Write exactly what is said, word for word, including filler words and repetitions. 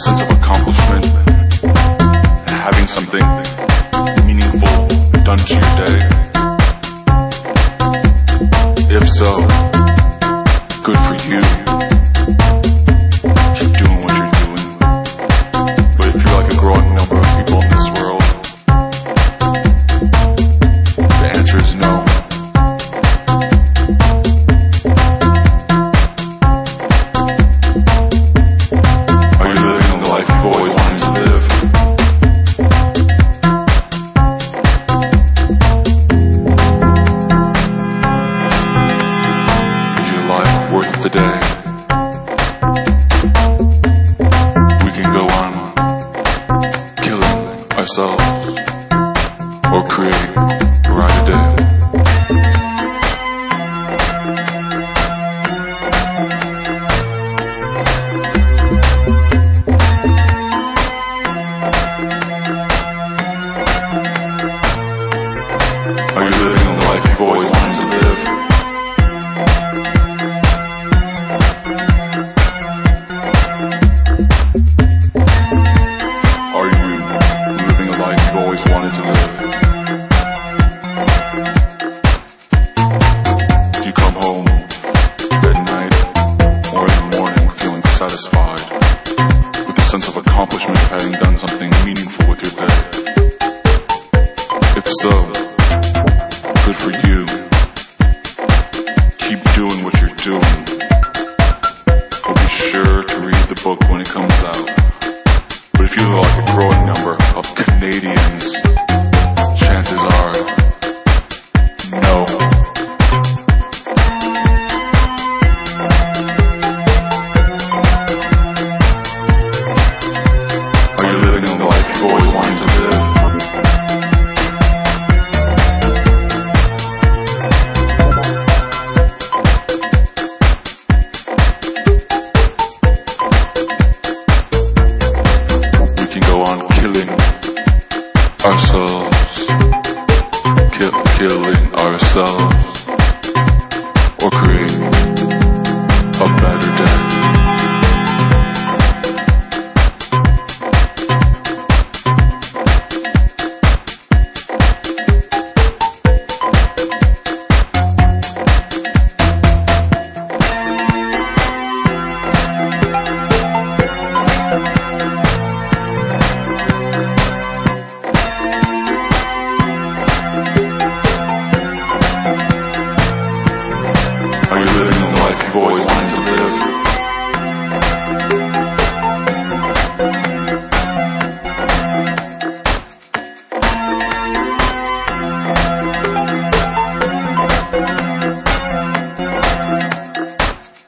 sense of accomplishment and having something meaningful done to your day? If so, good for you. Keep doing what you're doing. But if you're like a growing number of people in this world, the answer is no. Ourselves, or create right today. Are you living the life you've always wanted to live? Always wanted to live. Do you come home at night or in the morning feeling satisfied with the sense of accomplishment of having done something meaningful with your day? If so, good for you. Keep doing what you're doing. But be sure to read the book when it comes out. But if you look like a growing number of Canadians, chances are, no. Are you living the life you've always wanted to live? Ourselves, kill, killing ourselves, or create a better day. Are you living the life you've always